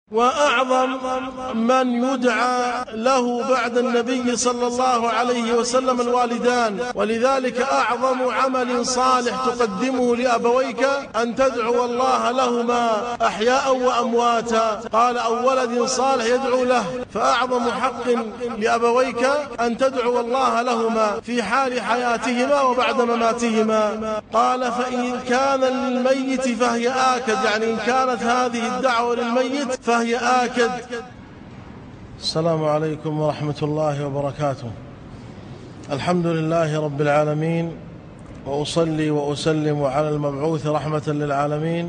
وأعظم من يدعى له بعد النبي صلى الله عليه وسلم الوالدان، ولذلك أعظم عمل صالح تقدمه لأبويك أن تدعو الله لهما أحياء وأمواتا. قال أو ولد صالح يدعو له، فأعظم حق لأبويك أن تدعو الله لهما في حال حياتهما وبعد مماتهما. قال فإن كان للميت فهي آكد، يعني إن كانت هذه الدعوة للميت فهي آكد. السلام عليكم ورحمة الله وبركاته. الحمد لله رب العالمين، وأصلي وأسلم على المبعوث رحمة للعالمين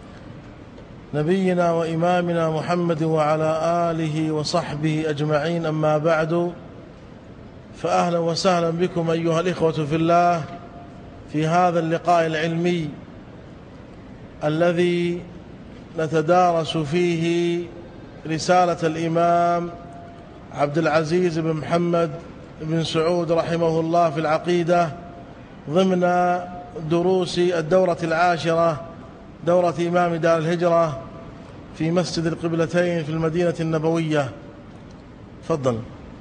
نبينا وإمامنا محمد وعلى آله وصحبه أجمعين. أما بعد، فأهلا وسهلا بكم أيها الإخوة في الله في هذا اللقاء العلمي الذي نتدارس فيه رسالة الإمام عبد العزيز بن محمد بن سعود رحمه الله في العقيدة ضمن دروس الدورة العاشرة، دورة إمام دار الهجرة في مسجد القبلتين في المدينة النبوية. تفضل.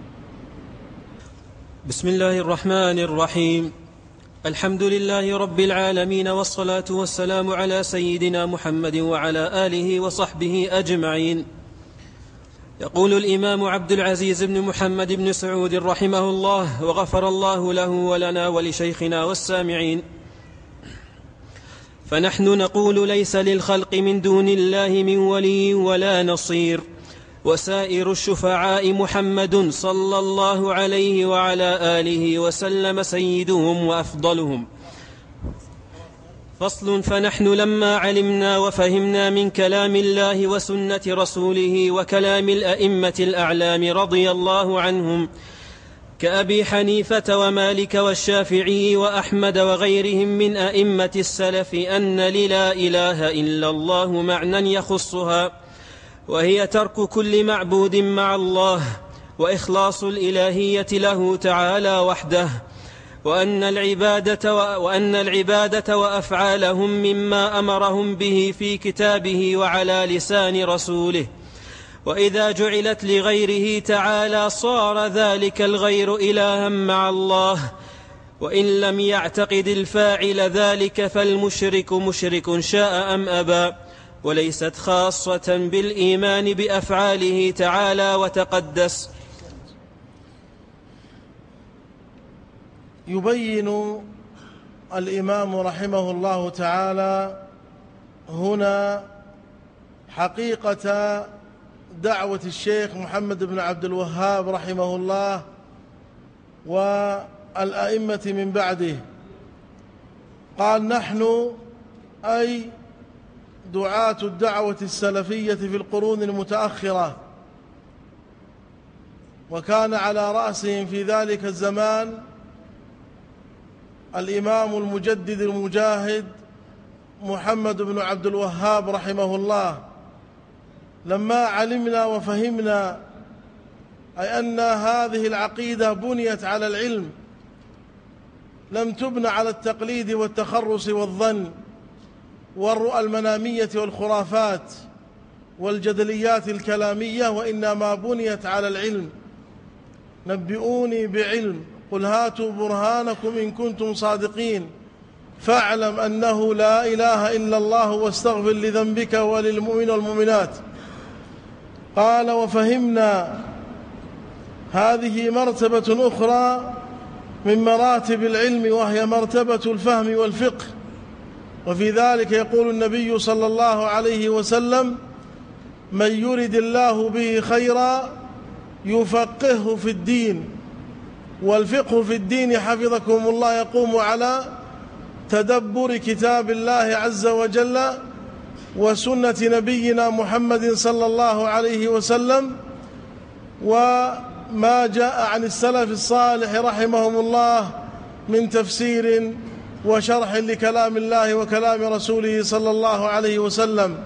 بسم الله الرحمن الرحيم. الحمد لله رب العالمين، والصلاة والسلام على سيدنا محمد وعلى آله وصحبه أجمعين. يقول الإمام عبد العزيز بن محمد بن سعود رحمه الله وغفر الله له ولنا ولشيخنا والسامعين: فنحن نقول ليس للخلق من دون الله من ولي ولا نصير، وسائر الشفعاء محمد صلى الله عليه وعلى آله وسلم سيدهم وأفضلهم. فصل. فنحن لما علمنا وفهمنا من كلام الله وسنة رسوله وكلام الأئمة الأعلام رضي الله عنهم كأبي حنيفة ومالك والشافعي وأحمد وغيرهم من أئمة السلف أن للا إله إلا الله معنى يخصها، وهي ترك كل معبود مع الله وإخلاص الإلهية له تعالى وحده، وأن العبادة وأفعالهم مما أمرهم به في كتابه وعلى لسان رسوله، وإذا جعلت لغيره تعالى صار ذلك الغير إلها مع الله، وإن لم يعتقد الفاعل ذلك فالمشرك مشرك شاء أم أبى، وليست خاصة بالإيمان بأفعاله تعالى وتقدس. يبين الإمام رحمه الله تعالى هنا حقيقة دعوة الشيخ محمد بن عبد الوهاب رحمه الله والأئمة من بعده. قال نحن أي دعاة الدعوة السلفية في القرون المتأخرة، وكان على رأسهم في ذلك الزمان الإمام المجدد المجاهد محمد بن عبد الوهاب رحمه الله. لما علمنا وفهمنا أي أن هذه العقيدة بنيت على العلم، لم تبنى على التقليد والتخرص والظن والرؤى المنامية والخرافات والجدليات الكلامية، وإنما بنيت على العلم. نبئوني بعلم قل هاتوا برهانكم إن كنتم صادقين، فاعلم أنه لا إله إلا الله واستغفر لذنبك وللمؤمن والمؤمنات. قال وفهمنا هذه مرتبة أخرى من مراتب العلم، وهي مرتبة الفهم والفقه. وفي ذلك يقول النبي صلى الله عليه وسلم: من يرد الله به خيرا يفقهه في الدين. والفقه في الدين حفظكم الله يقوم على تدبر كتاب الله عز وجل وسنة نبينا محمد صلى الله عليه وسلم، وما جاء عن السلف الصالح رحمهم الله من تفسير وشرح لكلام الله وكلام رسوله صلى الله عليه وسلم.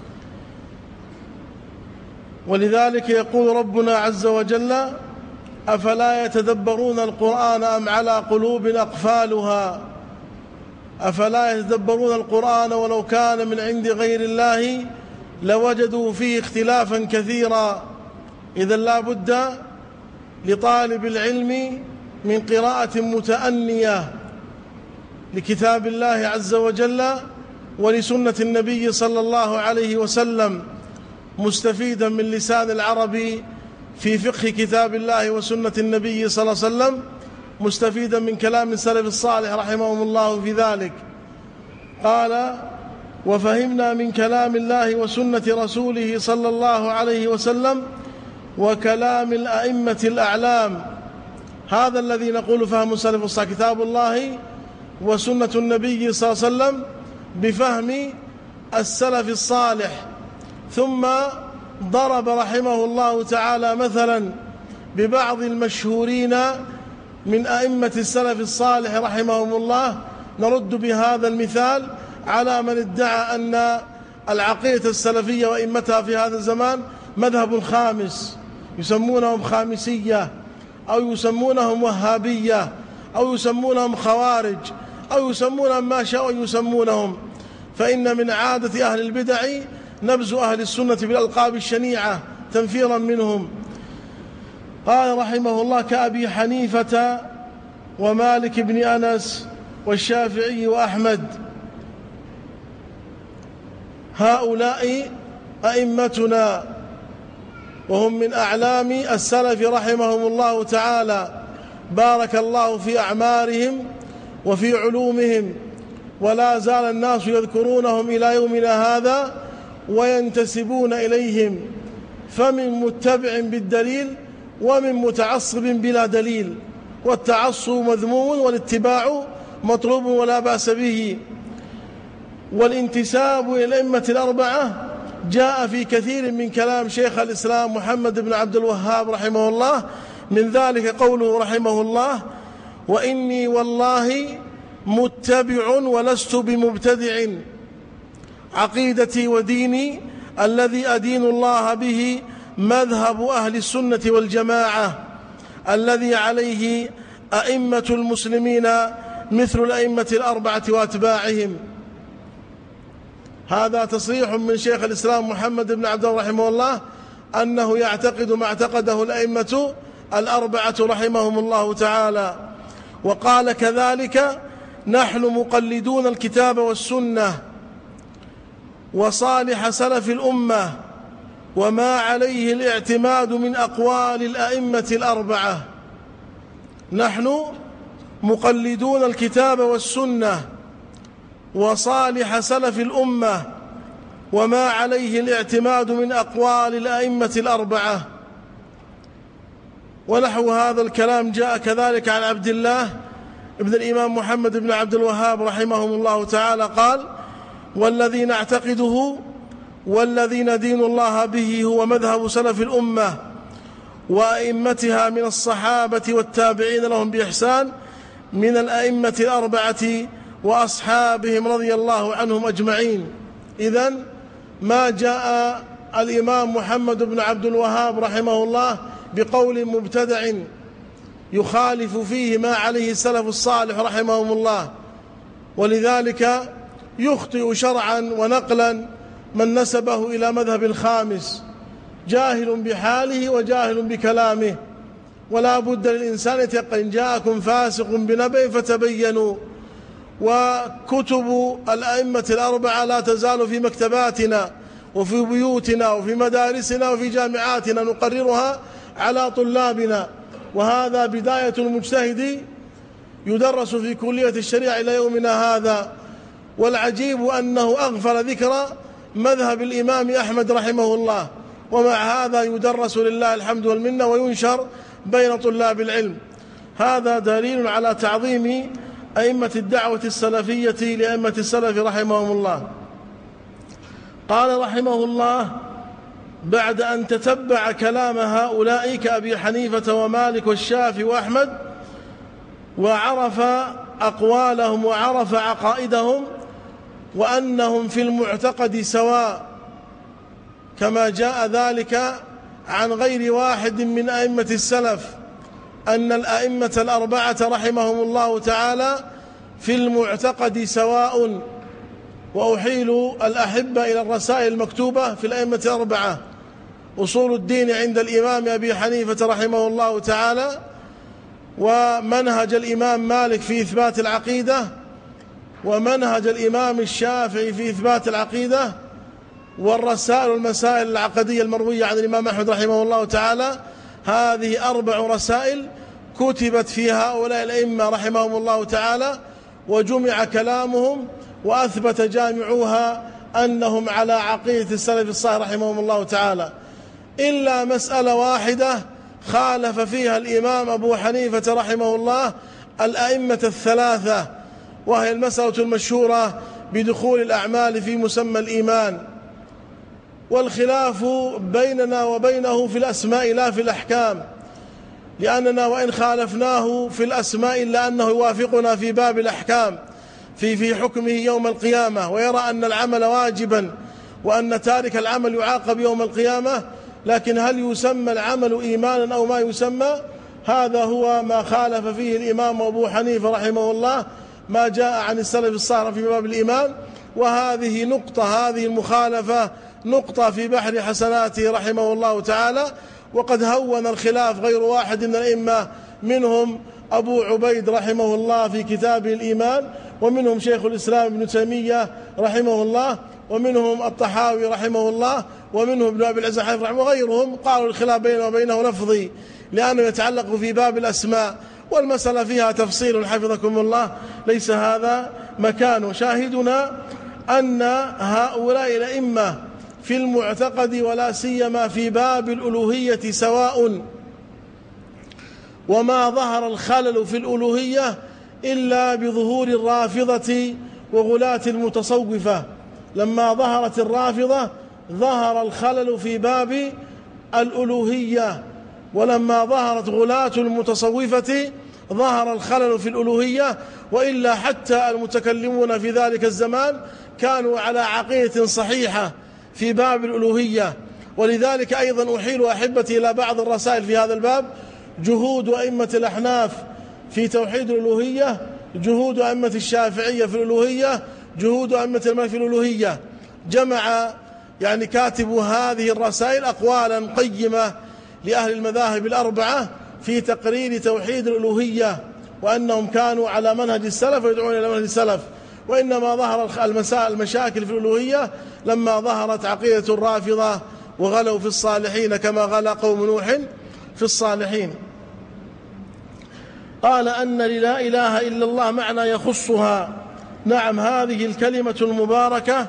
ولذلك يقول ربنا عز وجل: أفلا يتدبرون القرآن أم على قلوب أقفالها. أفلا يتدبرون القرآن ولو كان من عند غير الله لوجدوا فيه اختلافا كثيرا. إذن لا بد لطالب العلم من قراءة متأنية لكتاب الله عز وجل ولسنة النبي صلى الله عليه وسلم، مستفيدا من لسان العرب في فقه كتاب الله وسنة النبي صلى الله عليه وسلم، مستفيدا من كلام السلف الصالح رحمهم الله في ذلك. قال: وفهمنا من كلام الله وسنة رسوله صلى الله عليه وسلم وكلام الأئمة الأعلام. هذا الذي نقول فهم السلف الصالح، كتاب الله وسنة النبي صلى الله عليه وسلم بفهم السلف الصالح. ثم ضرب رحمه الله تعالى مثلا ببعض المشهورين من أئمة السلف الصالح رحمهم الله، نرد بهذا المثال على من ادعى أن العقيدة السلفية وأئمتها في هذا الزمان مذهب خامس، يسمونهم خامسية أو يسمونهم وهابية أو يسمونهم خوارج أو يسمونهم ما شاءوا يسمونهم. فإن من عادة أهل البدع نبذ أهل السنة بالألقاب الشنيعة تنفيرا منهم. قال رحمه الله: كأبي حنيفة ومالك بن أنس والشافعي وأحمد، هؤلاء أئمتنا وهم من أعلام السلف رحمهم الله تعالى، بارك الله في أعمارهم وفي علومهم، ولا زال الناس يذكرونهم إلى يومنا هذا وينتسبون إليهم، فمن متبع بالدليل ومن متعصب بلا دليل، والتعصب مذموم والاتباع مطلوب ولا بأس به. والانتساب إلى الأئمة الأربعة جاء في كثير من كلام شيخ الإسلام محمد بن عبد الوهاب رحمه الله، من ذلك قوله رحمه الله: وإني والله متبع ولست بمبتدع، عقيدتي وديني الذي أدين الله به مذهب أهل السنة والجماعة الذي عليه أئمة المسلمين مثل الأئمة الأربعة وأتباعهم. هذا تصريح من شيخ الإسلام محمد بن عبد الله رحمه الله أنه يعتقد ما اعتقده الأئمة الأربعة رحمهم الله تعالى. وقال كذلك: نحن مقلدون الكتاب والسنة وصالح سلف الأمة وما عليه الاعتماد من أقوال الأئمة الأربعة. نحن مقلدون الكتاب والسنة وصالح سلف الأمة وما عليه الاعتماد من أقوال الأئمة الأربعة. ونحو هذا الكلام جاء كذلك عن عبد الله ابن الإمام محمد بن عبد الوهاب رحمهم الله تعالى قال: والذي نعتقده والذي ندين الله به هو مذهب سلف الأمة وأئمتها من الصحابة والتابعين لهم بإحسان من الأئمة الأربعة وأصحابهم رضي الله عنهم أجمعين. إذن ما جاء الإمام محمد بن عبد الوهاب رحمه الله بقول مبتدع يخالف فيه ما عليه السلف الصالح رحمهم الله، ولذلك يخطئ شرعا ونقلا من نسبه إلى مذهب الخامس، جاهل بحاله وجاهل بكلامه. ولا بد للإنسان يتيقن: إن جاءكم فاسق بنبأ فتبينوا. وكتب الأئمة الأربعة لا تزال في مكتباتنا وفي بيوتنا وفي مدارسنا وفي جامعاتنا نقررها على طلابنا، وهذا بداية المجتهد يدرس في كلية الشريعة إلى يومنا هذا. والعجيب أنه أغفل ذكر مذهب الإمام أحمد رحمه الله، ومع هذا يدرس لله الحمد والمنة وينشر بين طلاب العلم. هذا دليل على تعظيم أئمة الدعوة السلفية لأئمة السلف رحمهم الله. قال رحمه الله: بعد أن تتبع كلام هؤلاء كأبي حنيفة ومالك والشافعي وأحمد وعرف أقوالهم وعرف عقائدهم وأنهم في المعتقد سواء، كما جاء ذلك عن غير واحد من أئمة السلف أن الأئمة الأربعة رحمهم الله تعالى في المعتقد سواء، وأحيل الأحبة إلى الرسائل المكتوبة في الأئمة الأربعة: أصول الدين عند الإمام أبي حنيفة رحمه الله تعالى، ومنهج الإمام مالك في إثبات العقيدة، ومنهج الإمام الشافعي في إثبات العقيدة، والرسائل والمسائل العقدية المروية عن الإمام أحمد رحمه الله تعالى. هذه 4 رسائل كتبت في هؤلاء الأئمة رحمهم الله تعالى، وجمع كلامهم، وأثبت جامعوها أنهم على عقيدة السلف الصالح رحمهم الله تعالى، إلا مسألة واحدة خالف فيها الإمام أبو حنيفة رحمه الله الأئمة الثلاثة، وهي المسألة المشهورة بدخول الأعمال في مسمى الإيمان. والخلاف بيننا وبينه في الأسماء لا في الأحكام، لأننا وإن خالفناه في الأسماء إلا أنه يوافقنا في باب الأحكام في حكمه يوم القيامة، ويرى أن العمل واجبا وأن تارك العمل يعاقب يوم القيامة. لكن هل يسمى العمل إيمانا أو ما يسمى؟ هذا هو ما خالف فيه الإمام أبو حنيفة رحمه الله ما جاء عن السلف الصالح في باب الإيمان. وهذه نقطة، هذه المخالفة نقطة في بحر حسناته رحمه الله تعالى. وقد هون الخلاف غير واحد من الأئمة، منهم أبو عبيد رحمه الله في كتابه الإيمان، ومنهم شيخ الإسلام ابن تيمية رحمه الله، ومنهم الطحاوي رحمه الله، ومنهم ابن أبي العز الحنفي رحمه الله، وغيرهم قالوا الخلاف بينه وبينه لفظي لأنه يتعلق في باب الأسماء، والمسألة فيها تفصيل حفظكم الله ليس هذا مكانه. شاهدنا أن هؤلاء الأئمة في المعتقد ولا سيما في باب الألوهية سواء، وما ظهر الخلل في الألوهية إلا بظهور الرافضة وغلاة المتصوفة. لما ظهرت الرافضة ظهر الخلل في باب الألوهية، ولما ظهرت غلاة المتصوفة ظهر الخلل في الألوهية. وإلا حتى المتكلمون في ذلك الزمان كانوا على عقيدة صحيحة في باب الألوهية. ولذلك أيضا أحيل أحبتي إلى بعض الرسائل في هذا الباب: جهود أئمة الأحناف في توحيد الألوهية، جهود أئمة الشافعية في الألوهية، جهود أئمة المالك في الألوهية. جمع كاتب هذه الرسائل أقوالا قيمة لأهل المذاهب الأربعة في تقرير توحيد الألوهية، وأنهم كانوا على منهج السلف ويدعون إلى منهج السلف. وإنما ظهر المشاكل في الألوهية لما ظهرت عقيدة الرافضة وغلوا في الصالحين كما غلا قوم نوح في الصالحين. قال أن لا إله إلا الله معنى يخصها. نعم، هذه الكلمة المباركة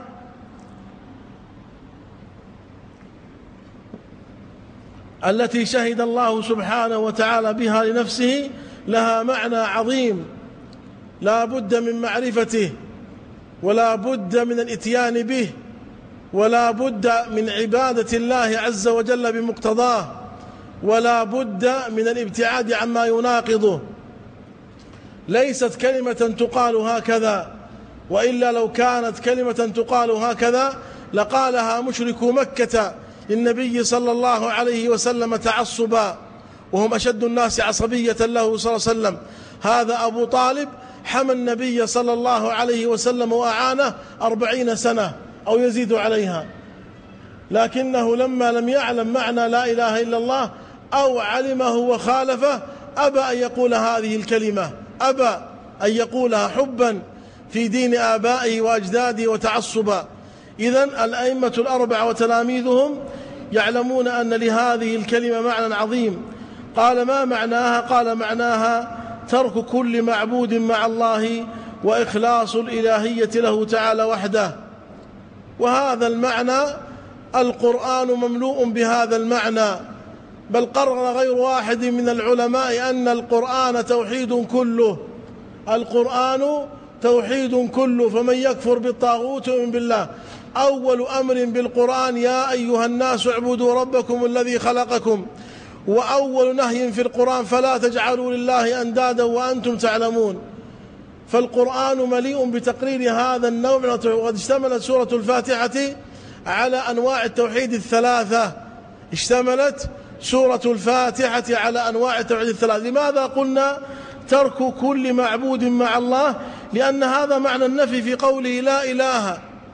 التي شهد الله سبحانه وتعالى بها لنفسه لها معنى عظيم، لا بد من معرفته، ولا بد من الاتيان به، ولا بد من عبادة الله عز وجل بمقتضاه، ولا بد من الابتعاد عما يناقضه. ليست كلمة تقال هكذا، وإلا لو كانت كلمة تقال هكذا لقالها مشركو مكة للنبي صلى الله عليه وسلم تعصبا، وهم أشد الناس عصبية له صلى الله عليه وسلم. هذا أبو طالب حمى النبي صلى الله عليه وسلم وأعانه 40 سنة أو يزيد عليها، لكنه لما لم يعلم معنى لا إله إلا الله أو علمه وخالفه أبى أن يقول هذه الكلمة، أبى أن يقولها حبا في دين آبائه وأجداده وتعصبا. إذن الأئمة الأربعة وتلاميذهم يعلمون أن لهذه الكلمة معنى عظيم. قال: ما معناها؟ قال: معناها ترك كل معبود مع الله وإخلاص الإلهية له تعالى وحده. وهذا المعنى القرآن مملوء بهذا المعنى، بل قرر غير واحد من العلماء أن القرآن توحيد كله، القرآن توحيد كله. فمن يكفر بالطاغوت ويؤمن بالله، أول أمر بالقرآن: يا أيها الناس اعبدوا ربكم الذي خلقكم. وأول نهي في القرآن: فلا تجعلوا لله أندادا وأنتم تعلمون. فالقرآن مليء بتقرير هذا النوع، وقد اشتملت سورة الفاتحة على أنواع التوحيد الثلاثة، اشتملت سورة الفاتحة على أنواع التوحيد الثلاثة. لماذا قلنا ترك كل معبود مع الله؟ لأن هذا معنى النفي في قوله لا إله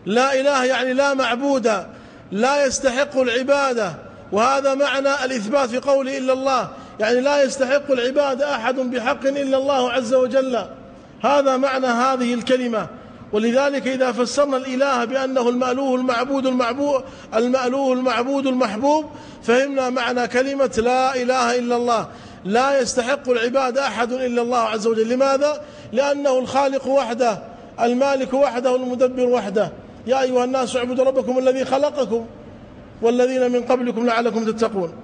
لا إله يعني لا معبود، لا يستحق العبادة، وهذا معنى الإثبات في قوله إلا الله، يعني لا يستحق العبادة أحد بحق إلا الله عز وجل. هذا معنى هذه الكلمة. ولذلك إذا فسرنا الإله بأنه المألوه المعبود المحبوب، فهمنا معنى كلمة لا إله إلا الله. لا يستحق العبادة أحد إلا الله عز وجل. لماذا؟ لأنه الخالق وحده، المالك وحده، المدبر وحده. يا أيها الناس اعبدوا ربكم الذي خلقكم والذين من قبلكم لعلكم تتقون.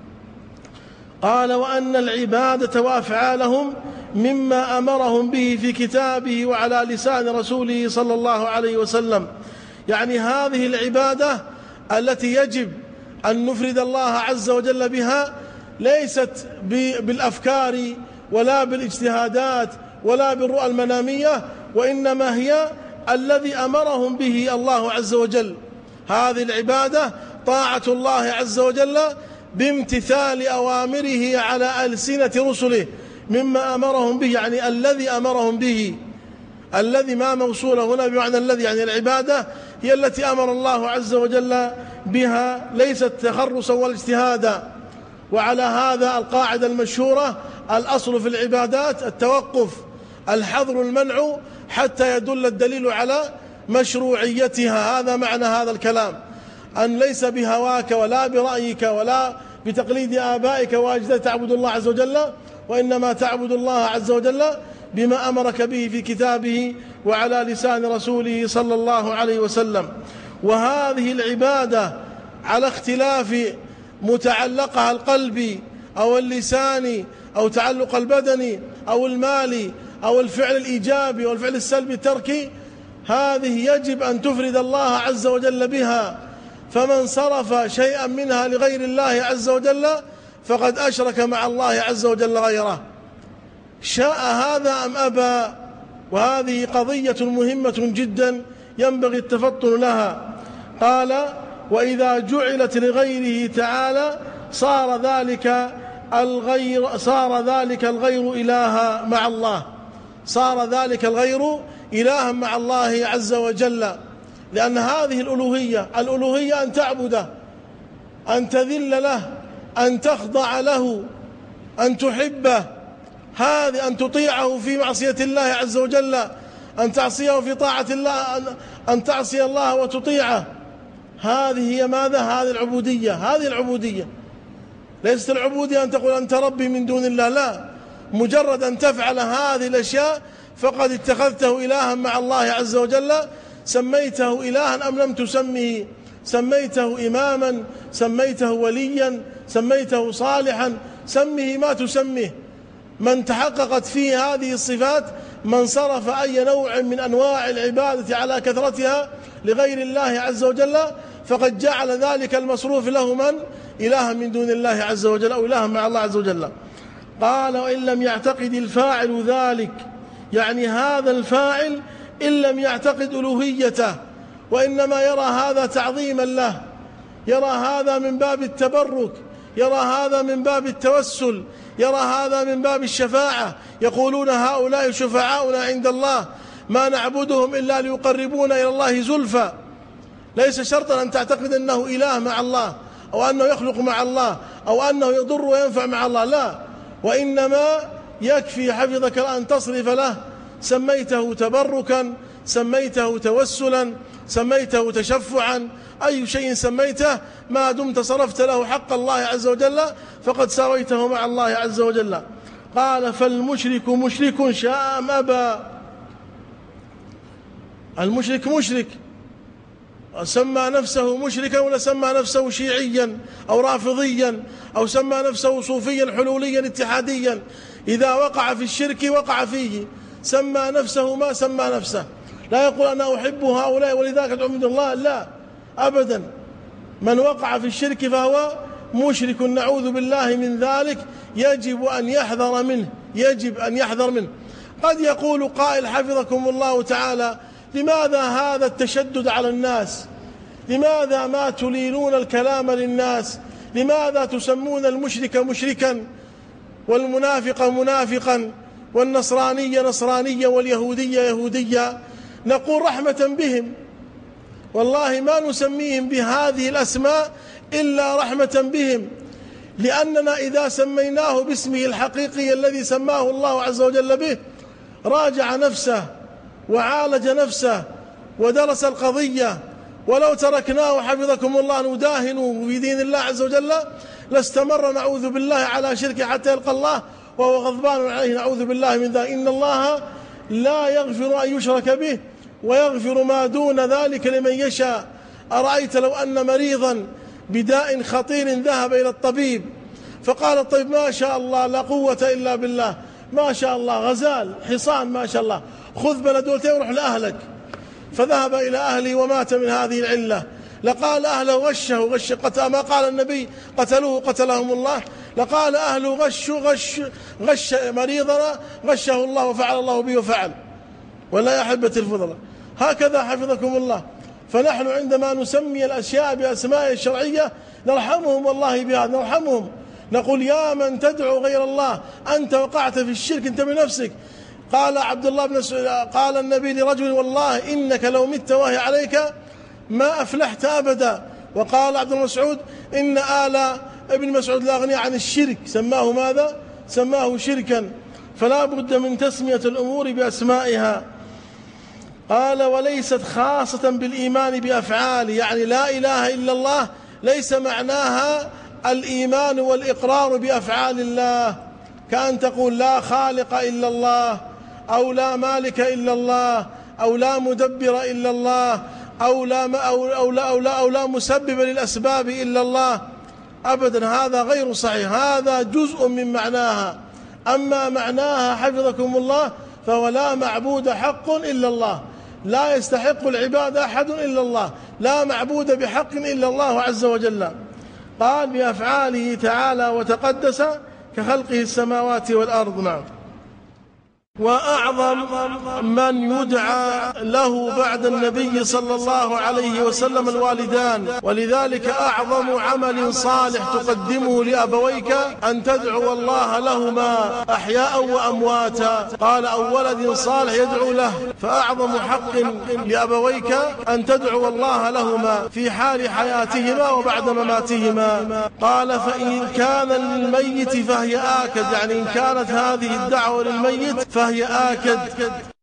قال وأن العبادة وأفعالهم مما أمرهم به في كتابه وعلى لسان رسوله صلى الله عليه وسلم، يعني هذه العبادة التي يجب أن نفرد الله عز وجل بها ليست بالأفكار ولا بالاجتهادات ولا بالرؤى المنامية، وإنما هي الذي أمرهم به الله عز وجل. هذه العبادة طاعة الله عز وجل بامتثال أوامره على ألسنة رسله مما أمرهم به، يعني الذي أمرهم به. الذي ما موصولة هنا بمعنى الذي، يعني العبادة هي التي أمر الله عز وجل بها، ليست تخرصا والاجتهادا. وعلى هذا القاعدة المشهورة: الأصل في العبادات التوقف، الحظر المنع حتى يدل الدليل على مشروعيتها. هذا معنى هذا الكلام، أن ليس بهواك ولا برأيك ولا بتقليد آبائك وأجدادك تعبد الله عز وجل، وإنما تعبد الله عز وجل بما أمرك به في كتابه وعلى لسان رسوله صلى الله عليه وسلم. وهذه العبادة على اختلاف متعلقها القلبي أو اللساني أو تعلق البدني أو المالي أو الفعل الإيجابي والفعل السلبي التركي، هذه يجب أن تفرد الله عز وجل بها. فمن صرف شيئا منها لغير الله عز وجل فقد أشرك مع الله عز وجل غيره، شاء هذا أم أبى. وهذه قضية مهمة جدا ينبغي التفطن لها. قال وإذا جعلت لغيره تعالى صار ذلك الغير إلها مع الله، صار ذلك الغير إلها مع الله عز وجل. لأن هذه الألوهية أن تعبده، أن تذل له، أن تخضع له، أن تحبه، هذه أن تطيعه في معصية الله عز وجل، أن تعصيه في طاعة الله، أن تعصي الله وتطيعه. هذه هي ماذا؟ هذه العبودية. ليست العبودية أن تقول أنت ربي من دون الله، لا، مجرد أن تفعل هذه الأشياء فقد اتخذته إلها مع الله عز وجل. سميته إلها أم لم تسميه، سميته إماما، سميته وليا، سميته صالحا، سمه ما تسميه. من تحققت فيه هذه الصفات، من صرف أي نوع من أنواع العبادة على كثرتها لغير الله عز وجل، فقد جعل ذلك المصروف له من؟ إلها من دون الله عز وجل أو إلها مع الله عز وجل. قال وإن لم يعتقد الفاعل ذلك، يعني هذا الفاعل إن لم يعتقد ألوهيته وإنما يرى هذا تعظيما له، يرى هذا من باب التبرك، يرى هذا من باب التوسل، يرى هذا من باب الشفاعة. يقولون هؤلاء شفعاؤنا عند الله ما نعبدهم إلا ليقربونا إلى الله زلفى. ليس شرطا أن تعتقد أنه إله مع الله أو أنه يخلق مع الله أو أنه يضر وينفع مع الله، لا، وإنما يكفي حفظك أن تصرف له، سميته تبركا، سميته توسلا، سميته تشفعا، أي شيء سميته ما دمت صرفت له حق الله عز وجل فقد ساويته مع الله عز وجل. قال فالمشرك مشرك شاء أم أبى. المشرك مشرك، سمى نفسه مشركا ولا سمى نفسه شيعيا أو رافضيا أو سمى نفسه صوفيا حلوليا اتحاديا، إذا وقع في الشرك وقع فيه، سمى نفسه ما سمى نفسه. لا يقول أنا أحب هؤلاء ولذلك أدعو من الله، لا أبدا. من وقع في الشرك فهو مشرك، نعوذ بالله من ذلك، يجب أن يحذر منه، يجب أن يحذر منه. قد يقول قائل حفظكم الله تعالى: لماذا هذا التشدد على الناس؟ لماذا ما تلينون الكلام للناس؟ لماذا تسمون المشرك مشركا والمنافق منافقا والنصرانية نصرانية واليهودية يهودية؟ نقول رحمة بهم، والله ما نسميهم بهذه الأسماء إلا رحمة بهم، لأننا إذا سميناه باسمه الحقيقي الذي سماه الله عز وجل به راجع نفسه وعالج نفسه ودرس القضية. ولو تركناه حفظكم الله نداهن في دين الله عز وجل لاستمر نعوذ بالله على شركه حتى يلقى الله وهو غضبان عليه، نعوذ بالله من ذلك. إن الله لا يغفر أن يشرك به ويغفر ما دون ذلك لمن يشاء. أرأيت لو أن مريضا بداء خطير ذهب إلى الطبيب فقال الطبيب ما شاء الله لا قوة إلا بالله، ما شاء الله غزال حصان ما شاء الله، خذ بلدولتين وروح لأهلك، فذهب إلى أهله ومات من هذه العلة، لقال أهله غش ما قال النبي قتلوه قتلهم الله، لقال أهله غش مريضنا غشه الله وفعل الله به وفعل. ولا يا أحبة الفضلاء، هكذا حفظكم الله. فنحن عندما نسمي الأشياء بأسماء الشرعية نرحمهم والله بهذا، نرحمهم، نقول يا من تدعو غير الله أنت وقعت في الشرك أنت بنفسك. قال عبد الله بن مسعود قال النبي لرجل والله إنك لو مت وهي عليك ما أفلحت أبدا. وقال عبد الله بن مسعود إن آل ابن مسعود لا غني عن الشرك، سماه ماذا؟ سماه شركا. فلا بد من تسمية الأمور بأسمائها. قال وليست خاصة بالإيمان بأفعال، يعني لا إله إلا الله ليس معناها الإيمان والإقرار بأفعال الله، كأن تقول لا خالق إلا الله أو لا مالك إلا الله أو لا مدبر إلا الله أو لا مسبب للأسباب إلا الله، أبدا هذا غير صحيح، هذا جزء من معناها. أما معناها حفظكم الله فهو لا معبود حق إلا الله، لا يستحق العبادة أحد إلا الله، لا معبود بحق إلا الله عز وجل. قال بأفعاله تعالى وتقدس كخلقه السماوات والأرض. نعم. وأعظم من يدعى له بعد النبي صلى الله عليه وسلم الوالدان، ولذلك أعظم عمل صالح تقدمه لأبويك أن تدعو الله لهما أحياء وأمواتا. قال أو ولد صالح يدعو له، فأعظم حق لأبويك أن تدعو الله لهما في حال حياتهما وبعد مماتهما. قال فإن كان للميت فهي آكد، يعني إن كانت هذه الدعوة للميت فهي آكد